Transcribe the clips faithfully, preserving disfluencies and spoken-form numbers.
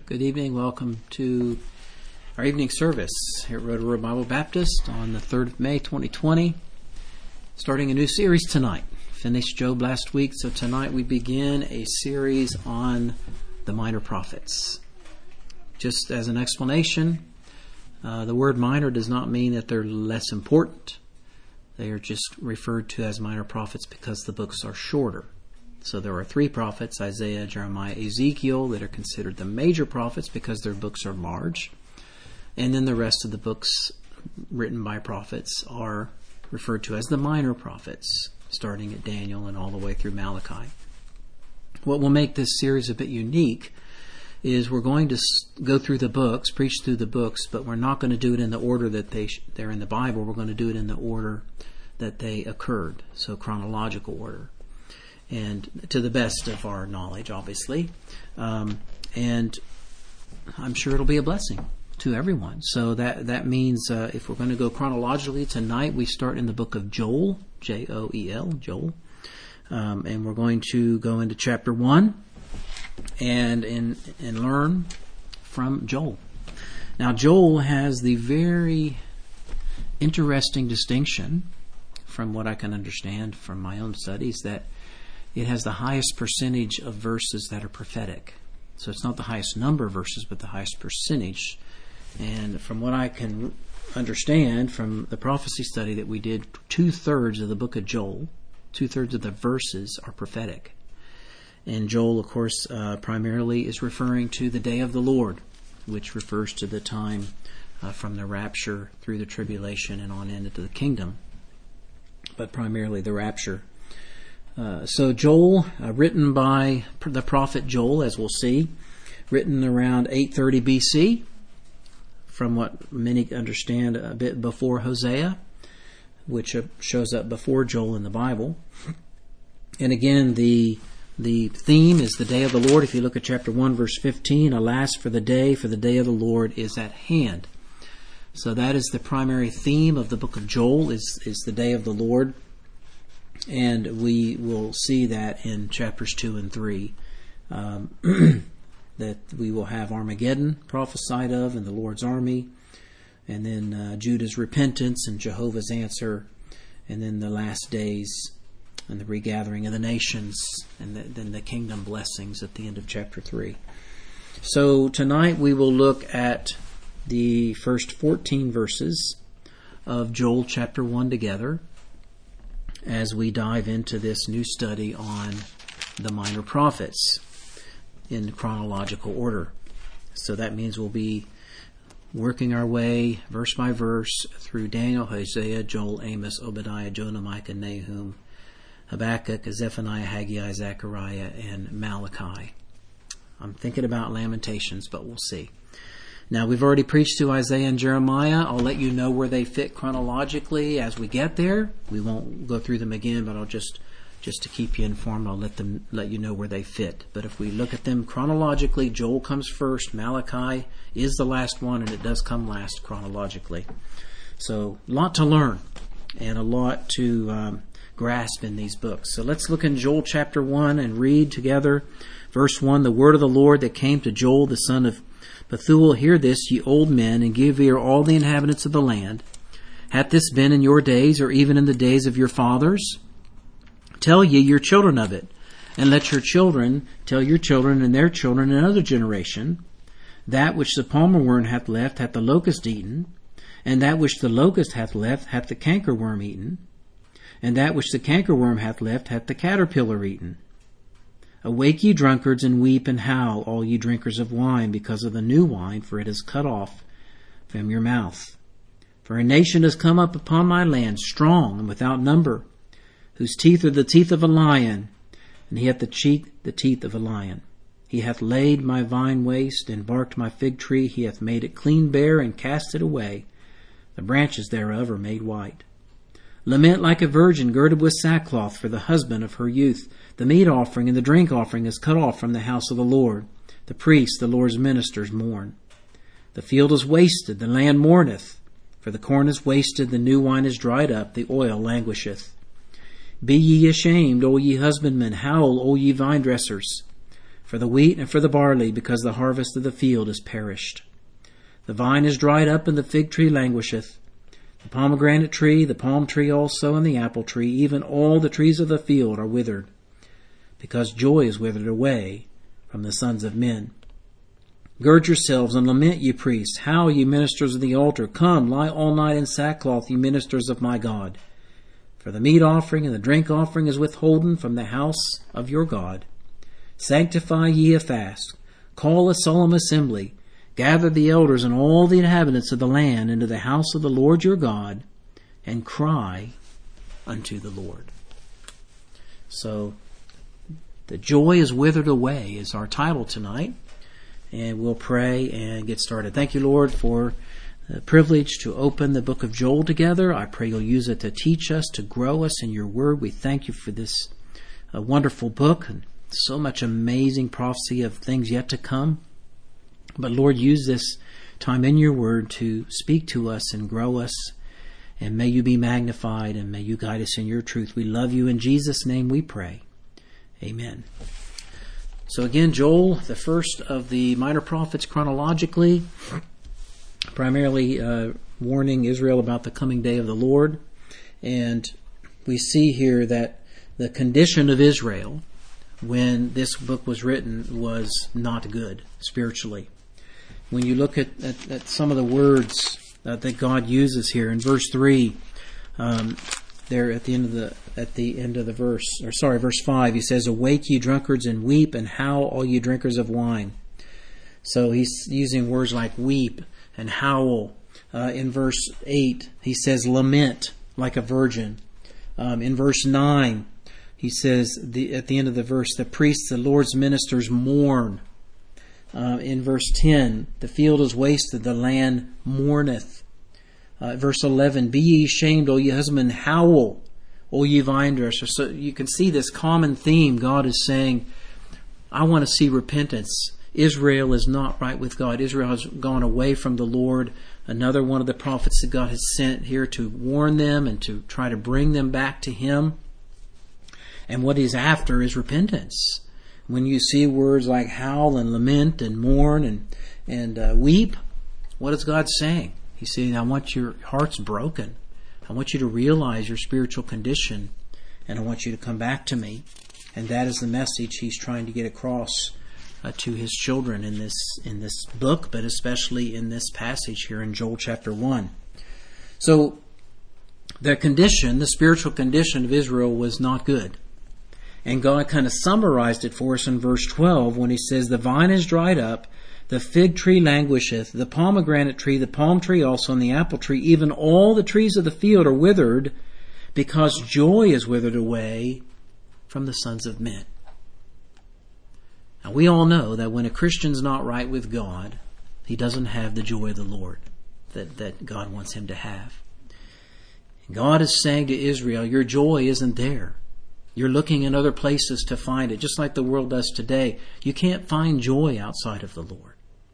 Good evening. Welcome to our evening service here at Rotorua Bible Baptist on the third of May, twenty twenty. Starting a new series tonight. Finished Job last week, so tonight we begin a series on the minor prophets. Just as an explanation, uh, the word minor does not mean that they're less important. They are just referred to as minor prophets because the books are shorter. So there are three prophets, Isaiah, Jeremiah, Ezekiel, that are considered the major prophets because their books are large. And then the rest of the books written by prophets are referred to as the minor prophets, starting at Daniel and all the way through Malachi. What will make this series a bit unique is we're going to go through the books, preach through the books, but we're not going to do it in the order that they sh- they're in the Bible. We're going to do it in the order that they occurred, so chronological order. And to the best of our knowledge, obviously. Um, and I'm sure it'll be a blessing to everyone. So that, that means uh, if we're going to go chronologically, tonight we start in the book of Joel, J O E L, Joel. Um, and we're going to go into chapter one and, and, and learn from Joel. Now, Joel has the very interesting distinction, from what I can understand from my own studies, that it has the highest percentage of verses that are prophetic. So it's not the highest number of verses, but the highest percentage. And from what I can understand from the prophecy study that we did, two-thirds of the book of Joel, two-thirds of the verses are prophetic. And Joel, of course, uh, primarily is referring to the day of the Lord, which refers to the time uh, from the rapture through the tribulation and on into the kingdom. But primarily the rapture. Uh, so Joel, uh, written by the prophet Joel, as we'll see, written around eight thirty B C, from what many understand a bit before Hosea, which uh, shows up before Joel in the Bible. And again, the the theme is the day of the Lord. If you look at chapter one, verse fifteen, alas for the day, for the day of the Lord is at hand. So that is the primary theme of the book of Joel, is, is the day of the Lord. And we will see that in chapters two and three, um, that we will have Armageddon prophesied of and the Lord's army, and then uh, Judah's repentance and Jehovah's answer, and then the last days and the regathering of the nations, and the, then the kingdom blessings at the end of chapter three. So tonight we will look at the first fourteen verses of Joel chapter one together, as we dive into this new study on the minor prophets in chronological order. So that means we'll be working our way verse by verse through Daniel, Hosea, Joel, Amos, Obadiah, Jonah, Micah, Nahum, Habakkuk, Zephaniah, Haggai, Zechariah, and Malachi. I'm thinking about Lamentations, but we'll see. Now, we've already preached to Isaiah and Jeremiah. I'll let you know where they fit chronologically as we get there. We won't go through them again, but I'll just just to keep you informed, I'll let them let you know where they fit. But if we look at them chronologically, Joel comes first, Malachi is the last one, and it does come last chronologically. So, a lot to learn and a lot to um, grasp in these books. So let's look in Joel chapter one and read together. Verse one, the word of the Lord that came to Joel, the son of Bethuel, hear this, ye old men, and give ear all the inhabitants of the land. Hath this been in your days, or even in the days of your fathers? Tell ye your children of it, and let your children tell your children and their children in another generation. That which the palmer worm hath left hath the locust eaten, and that which the locust hath left hath the cankerworm eaten, and that which the cankerworm hath left hath the caterpillar eaten. Awake, ye drunkards, and weep and howl, all ye drinkers of wine, because of the new wine, for it is cut off from your mouth. For a nation has come up upon my land, strong and without number, whose teeth are the teeth of a lion, and he hath the, cheek, the teeth of a lion. He hath laid my vine waste, and barked my fig tree. He hath made it clean bare, and cast it away. The branches thereof are made white. Lament like a virgin girded with sackcloth for the husband of her youth. The meat offering and the drink offering is cut off from the house of the Lord. The priests, the Lord's ministers, mourn. The field is wasted, the land mourneth. For the corn is wasted, the new wine is dried up, the oil languisheth. Be ye ashamed, O ye husbandmen, howl, O ye vine dressers. for the wheat and for the barley, because the harvest of the field is perished. The vine is dried up, and the fig tree languisheth. The pomegranate tree, the palm tree also, and the apple tree, even all the trees of the field are withered, because joy is withered away from the sons of men. Gird yourselves and lament, ye priests. Howl, ye ministers of the altar. Come, lie all night in sackcloth, ye ministers of my God. For the meat offering and the drink offering is withholden from the house of your God. Sanctify ye a fast. Call a solemn assembly. Gather the elders and all the inhabitants of the land into the house of the Lord your God, and cry unto the Lord. So, the joy is withered away is our title tonight. And we'll pray and get started. Thank you, Lord, for the privilege to open the book of Joel together. I pray you'll use it to teach us, to grow us in your word. We thank you for this uh, wonderful book and so much amazing prophecy of things yet to come. But Lord, use this time in your word to speak to us and grow us. And may you be magnified and may you guide us in your truth. We love you. In Jesus' name we pray. Amen. So again, Joel, the first of the minor prophets chronologically, primarily uh, warning Israel about the coming day of the Lord. And we see here that the condition of Israel when this book was written was not good spiritually. When you look at, at, at some of the words uh, that God uses here in verse three, um, there at the end of the at the end of the verse, or sorry, verse five, he says, "Awake, ye drunkards, and weep, and howl, all ye drinkers of wine." So he's using words like weep and howl. Uh, in verse eight, he says, "Lament like a virgin." Um, in verse nine, he says, the, at the end of the verse, "The priests, the Lord's ministers, mourn." Uh, in verse ten, "The field is wasted, the land mourneth." Uh, verse eleven, "Be ye ashamed, O ye husbandmen, howl, O ye vine dressers." So you can see this common theme. God is saying, I want to see repentance. Israel is not right with God. Israel has gone away from the Lord. Another one of the prophets that God has sent here to warn them and to try to bring them back to Him. And what He's after is repentance. When you see words like howl and lament and mourn and, and uh, weep, what is God saying? He's saying, I want your hearts broken. I want you to realize your spiritual condition, and I want you to come back to me. And that is the message He's trying to get across uh, to His children in this in this book, but especially in this passage here in Joel chapter one. So the condition, the spiritual condition of Israel was not good. And God kind of summarized it for us in verse twelve when He says, "The vine is dried up, the fig tree languisheth, the pomegranate tree, the palm tree also, and the apple tree, even all the trees of the field are withered, because joy is withered away from the sons of men." Now we all know that when a Christian's not right with God, he doesn't have the joy of the Lord that, that God wants him to have. God is saying to Israel, your joy isn't there. You're looking in other places to find it, just like the world does today. You can't find joy outside of the Lord.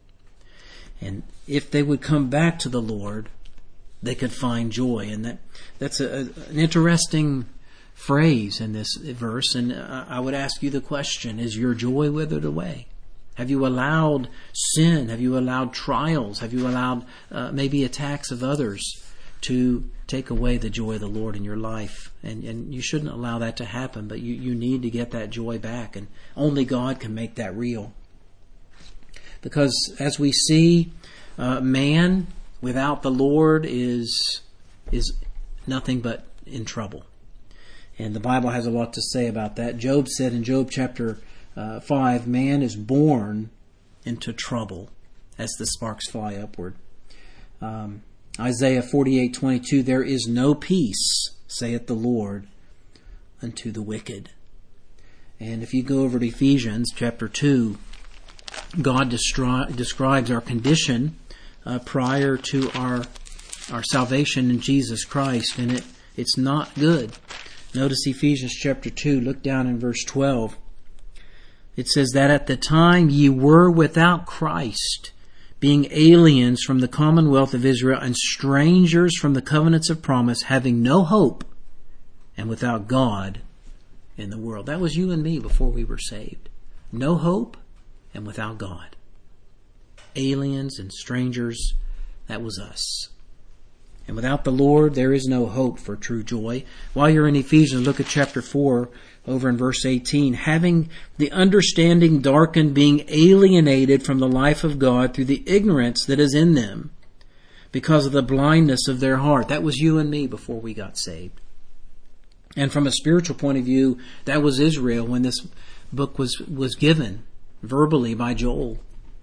And if they would come back to the Lord, they could find joy. And that that's a, a, an interesting phrase in this verse. And I would ask you the question, is your joy withered away? Have you allowed sin? Have you allowed trials? Have you allowed uh, maybe attacks of others to take away the joy of the Lord in your life? And, and you shouldn't allow that to happen, but you, you need to get that joy back. And only God can make that real. Because as we see, uh, man without the Lord is is nothing but in trouble. And the Bible has a lot to say about that. Job said in Job chapter uh, five, man is born into trouble as the sparks fly upward. Um, Isaiah forty-eight twenty-two, there is no peace, saith the Lord, unto the wicked. And if you go over to Ephesians chapter two, God destri- describes our condition uh, prior to our our salvation in Jesus Christ, and it it's not good. Notice Ephesians chapter two, look down in verse twelve. It says that at the time ye were without Christ, being aliens from the commonwealth of Israel and strangers from the covenants of promise, having no hope and without God in the world. That was you and me before we were saved. No hope and without God. Aliens and strangers, that was us. And without the Lord, there is no hope for true joy. While you're in Ephesians, look at chapter four, over in verse eighteen. Having the understanding darkened, being alienated from the life of God through the ignorance that is in them, because of the blindness of their heart. That was you and me before we got saved. And from a spiritual point of view, that was Israel when this book was, was given verbally by Joel.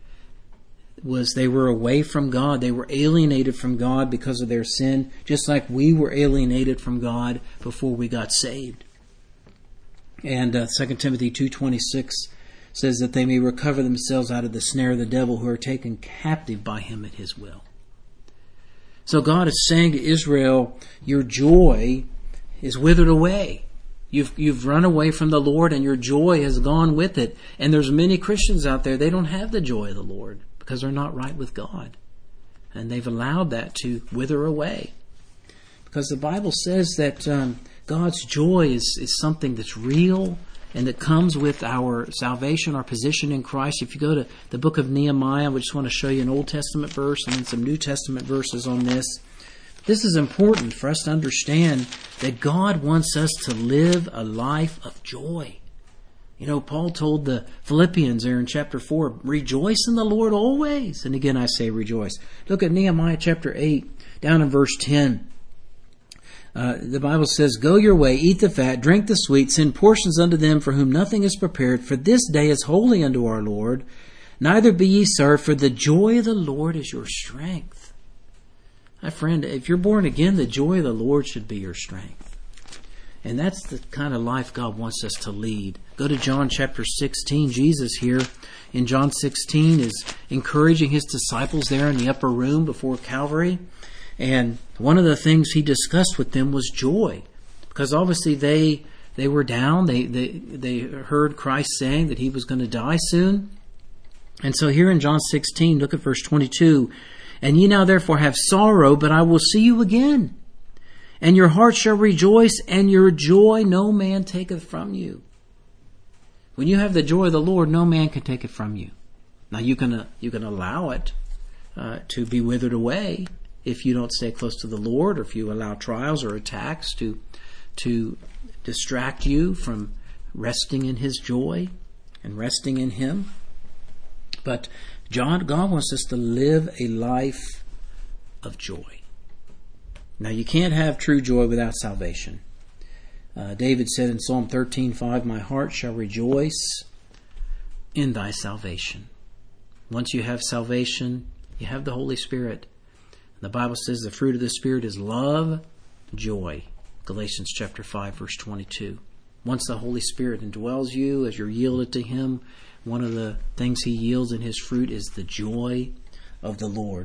Was they were away from God. They were alienated from God because of their sin, just like we were alienated from God before we got saved. And uh, Second Timothy two twenty-six says that they may recover themselves out of the snare of the devil, who are taken captive by him at his will. So God is saying to Israel, your joy is withered away. You've you've run away from the Lord, and your joy has gone with it. And there's many Christians out there, they don't have the joy of the Lord because they're not right with God. And they've allowed that to wither away. Because the Bible says that um, God's joy is, is something that's real and that comes with our salvation, our position in Christ. If you go to the book of Nehemiah, we just want to show you an Old Testament verse and then some New Testament verses on this. This is important for us to understand that God wants us to live a life of joy. You know, Paul told the Philippians there in chapter four, rejoice in the Lord always. And again, I say rejoice. Look at Nehemiah chapter eight, down in verse ten. Uh, the Bible says, go your way, eat the fat, drink the sweet, send portions unto them for whom nothing is prepared, for this day is holy unto our Lord. Neither be ye served, for the joy of the Lord is your strength. My friend, if you're born again, the joy of the Lord should be your strength. And that's the kind of life God wants us to lead. Go to John chapter sixteen. Jesus here in John sixteen is encouraging his disciples there in the upper room before Calvary. And one of the things he discussed with them was joy. Because obviously they they were down. They, they, they heard Christ saying that he was going to die soon. And so here in John sixteen, look at verse twenty-two. And ye now therefore have sorrow, but I will see you again. And your heart shall rejoice, and your joy no man taketh from you. When you have the joy of the Lord, no man can take it from you. Now you can, uh, you can allow it uh, to be withered away if you don't stay close to the Lord, or if you allow trials or attacks to, to distract you from resting in his joy and resting in him. But John, God wants us to live a life of joy. Now, you can't have true joy without salvation. Uh, David said in Psalm thirteen five, my heart shall rejoice in thy salvation. Once you have salvation, you have the Holy Spirit. The Bible says the fruit of the Spirit is love, joy. Galatians chapter five, verse twenty-two. Once the Holy Spirit indwells you, as you're yielded to him, one of the things he yields in his fruit is the joy of the Lord.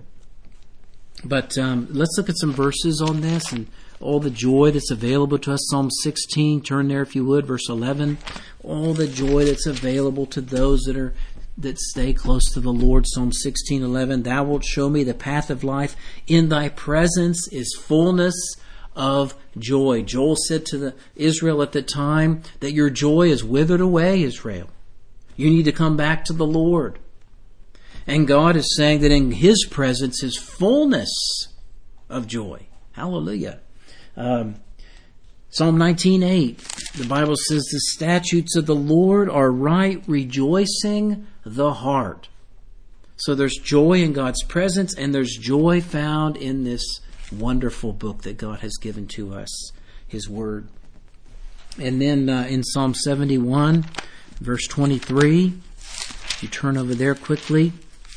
But um, let's look at some verses on this and all the joy that's available to us. Psalm sixteen, turn there if you would, verse eleven. All the joy that's available to those that are that stay close to the Lord. Psalm sixteen eleven. Thou wilt show me the path of life. In thy presence is fullness of joy. Joel said to the Israel at the time that your joy is withered away, Israel. You need to come back to the Lord. And God is saying that in his presence is fullness of joy. Hallelujah. Um, Psalm nineteen eight, the Bible says, the statutes of the Lord are right, rejoicing the heart. So there's joy in God's presence, and there's joy found in this wonderful book that God has given to us, his word. And then uh, in Psalm seventy-one, verse twenty-three, you turn over there quickly.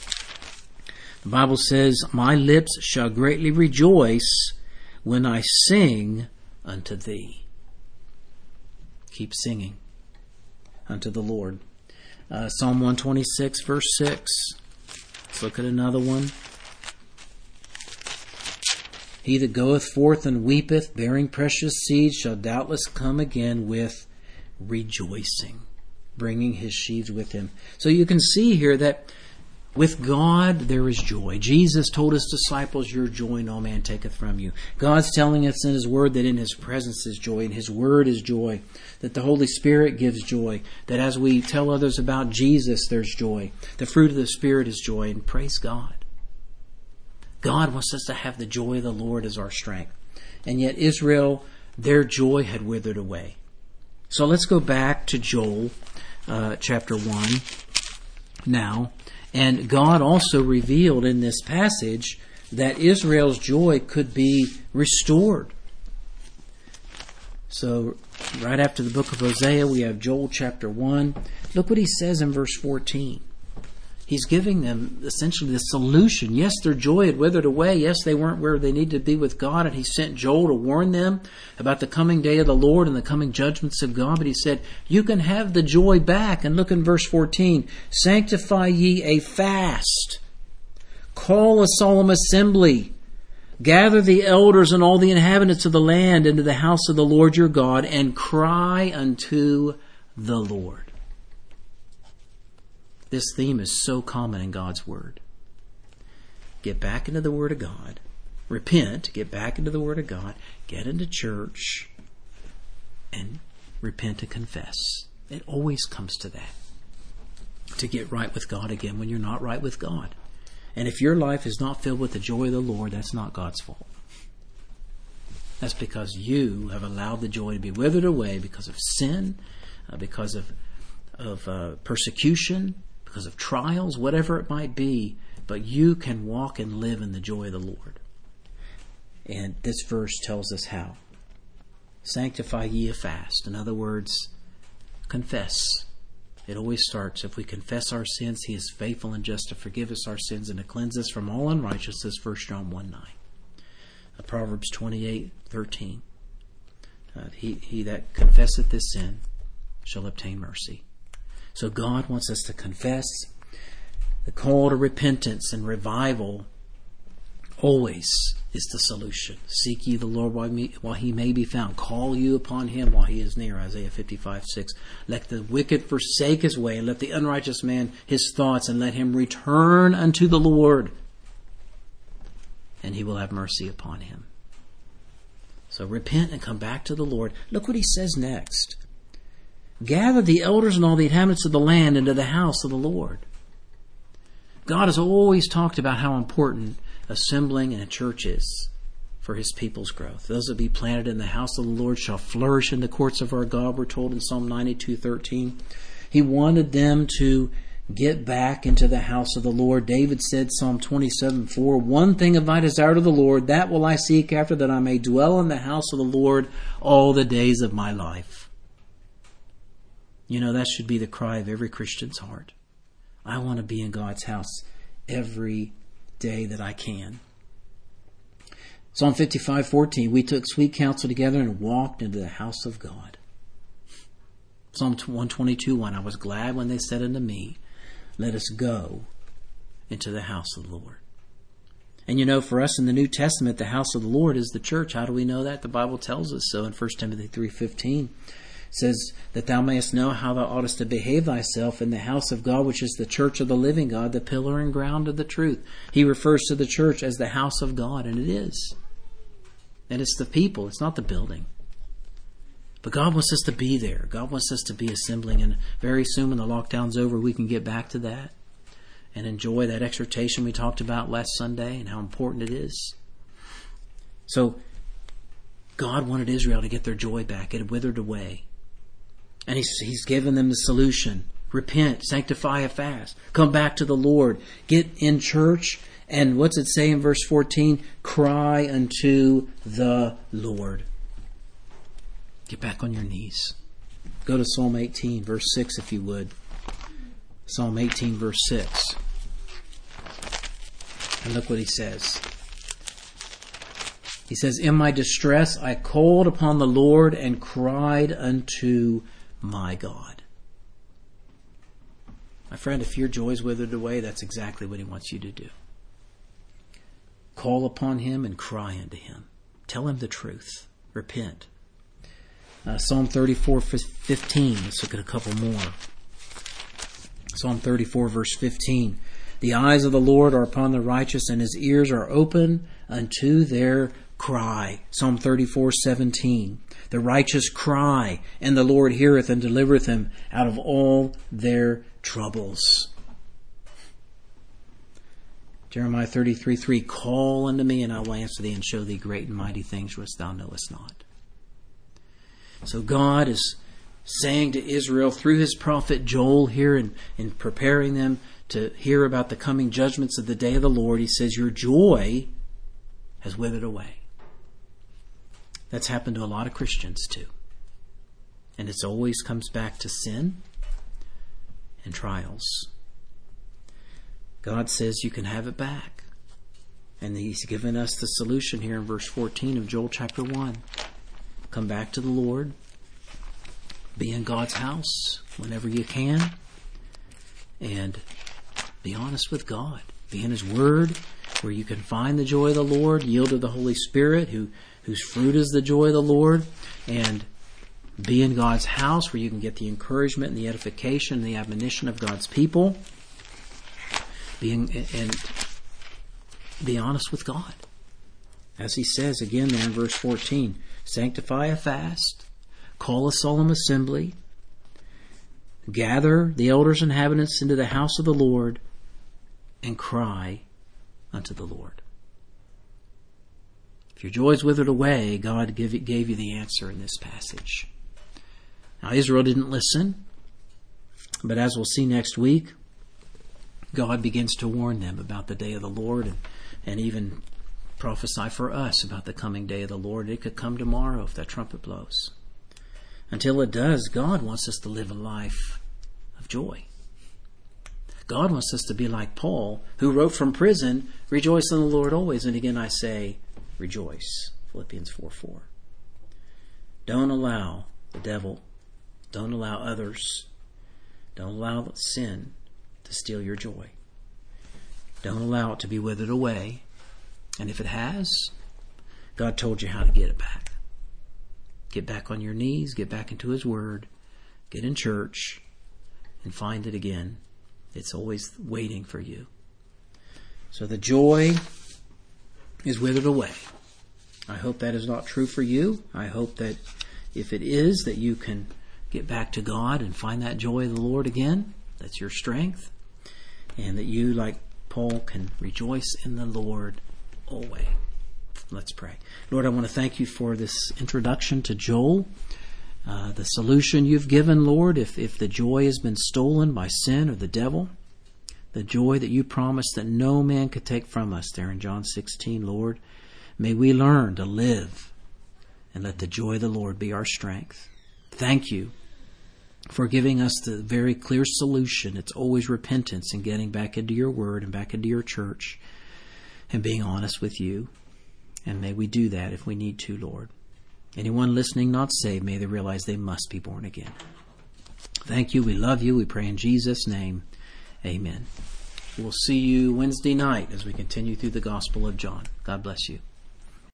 The Bible says, my lips shall greatly rejoice when I sing unto thee. Keep singing unto the Lord. Uh, Psalm one twenty-six, verse six. Let's look at another one. He that goeth forth and weepeth, bearing precious seed, shall doubtless come again with rejoicing, bringing his sheaves with him. So you can see here that With God, there is joy. Jesus told His disciples, your joy no man taketh from you. God's telling us in His Word that in His presence is joy, and His Word is joy, that the Holy Spirit gives joy, that as we tell others about Jesus, there's joy. The fruit of the Spirit is joy, and praise God. God wants us to have the joy of the Lord as our strength. And yet Israel, their joy had withered away. So let's go back to Joel uh, chapter one now. And God also revealed in this passage that Israel's joy could be restored. So right after the book of Hosea, we have Joel chapter one. Look what he says in verse fourteen. He's giving them essentially the solution. Yes, their joy had withered away. Yes, they weren't where they needed to be with God. And He sent Joel to warn them about the coming day of the Lord and the coming judgments of God. But He said, you can have the joy back. And look in verse fourteen. Sanctify ye a fast. Call a solemn assembly. Gather the elders and all the inhabitants of the land into the house of the Lord your God, and cry unto the Lord. This theme is so common in God's Word. Get back into the Word of God. Repent. Get back into the Word of God. Get into church. And repent and confess. It always comes to that. To get right with God again when you're not right with God. And if your life is not filled with the joy of the Lord, that's not God's fault. That's because you have allowed the joy to be withered away because of sin, uh, because of, of uh, persecution, because of trials, whatever it might be, but you can walk and live in the joy of the Lord. And this verse tells us how. Sanctify ye a fast. In other words, confess. It always starts, if we confess our sins, He is faithful and just to forgive us our sins and to cleanse us from all unrighteousness, First John one nine. Uh, Proverbs twenty-eight thirteen. Uh, he, he that confesseth his sin shall obtain mercy. So God wants us to confess. The call to repentance and revival always is the solution. Seek ye the Lord while, me, while He may be found. Call you upon Him while He is near, Isaiah fifty-five six. Let the wicked forsake his way, and let the unrighteous man his thoughts, and let him return unto the Lord, and He will have mercy upon him. So repent and come back to the Lord. Look what He says next. Gather the elders and all the inhabitants of the land into the house of the Lord. God has always talked about how important assembling in a church is for His people's growth. Those that be planted in the house of the Lord shall flourish in the courts of our God, we're told in Psalm ninety-two thirteen. He wanted them to get back into the house of the Lord. David said, Psalm twenty-seven four, one thing have I desired of the Lord, that will I seek after, that I may dwell in the house of the Lord all the days of my life. You know, that should be the cry of every Christian's heart. I want to be in God's house every day that I can. Psalm fifty-five fourteen, we took sweet counsel together and walked into the house of God. Psalm one twenty-two one, I was glad when they said unto me, let us go into the house of the Lord. And you know, for us in the New Testament, the house of the Lord is the church. How do we know that? The Bible tells us so in First Timothy three fifteen. It says that thou mayest know how thou oughtest to behave thyself in the house of God, which is the church of the living God, the pillar and ground of the truth. He refers to the church as the house of God, and it is. And it's the people, it's not the building. But God wants us to be there. God wants us to be assembling, and very soon when the lockdown's over, we can get back to that and enjoy that exhortation we talked about last Sunday and how important it is. So God wanted Israel to get their joy back. It had withered away. And he's, he's given them the solution. Repent, sanctify a fast, come back to the Lord, get in church, and what's it say in verse fourteen? Cry unto the Lord. Get back on your knees. Go to Psalm eighteen, verse six, if you would. Psalm eighteen, verse six. And look what he says. He says, in my distress I called upon the Lord and cried unto my God. My friend, if your joy is withered away, that's exactly what He wants you to do. Call upon Him and cry unto Him. Tell Him the truth. Repent. Uh, Psalm thirty-four fifteen. Let's look at a couple more. Psalm thirty-four, verse fifteen. The eyes of the Lord are upon the righteous, and his ears are open unto their cry. Psalm thirty-four seventeen. The righteous cry, and the Lord heareth and delivereth them out of all their troubles. Jeremiah thirty-three three. Call unto me, and I will answer thee, and show thee great and mighty things which thou knowest not. So God is saying to Israel through his prophet Joel here, and in, in preparing them to hear about the coming judgments of the day of the Lord, he says, your joy has withered away. That's happened to a lot of Christians too. And it always comes back to sin and trials. God says you can have it back. And he's given us the solution here in verse fourteen of Joel chapter one. Come back to the Lord. Be in God's house whenever you can. And be honest with God. Be in his word, where you can find the joy of the Lord. Yield to the Holy Spirit, who whose fruit is the joy of the Lord. And be in God's house, where you can get the encouragement and the edification and the admonition of God's people. Being and be honest with God. As he says again there in verse fourteen, sanctify a fast, call a solemn assembly, gather the elders and inhabitants into the house of the Lord, and cry unto the Lord. If your joy is withered away, God gave, gave you the answer in this passage. Now Israel didn't listen, but as we'll see next week, God begins to warn them about the day of the Lord, and, and even prophesy for us about the coming day of the Lord. It could come tomorrow if that trumpet blows. Until it does, God wants us to live a life of joy. God wants us to be like Paul, who wrote from prison, rejoice in the Lord always. And again I say, rejoice. Philippians four four. Don't allow the devil, don't allow others, don't allow sin to steal your joy. Don't allow it to be withered away. And if it has, God told you how to get it back. Get back on your knees, get back into his word, get in church, and find it again. It's always waiting for you. So the joy is withered away. I hope that is not true for you. I hope that if it is, that you can get back to God and find that joy of the Lord again. That's your strength. And that you, like Paul, can rejoice in the Lord always. Let's pray. Lord, I want to thank you for this introduction to Joel. Uh, the solution you've given, Lord, if, if the joy has been stolen by sin or the devil, the joy that you promised that no man could take from us there in John sixteen, Lord, may we learn to live and let the joy of the Lord be our strength. Thank you for giving us the very clear solution. It's always repentance and getting back into your word and back into your church and being honest with you. And may we do that if we need to, Lord. Anyone listening not saved, may they realize they must be born again. Thank you. We love you. We pray in Jesus' name. Amen. We'll see you Wednesday night as we continue through the Gospel of John. God bless you.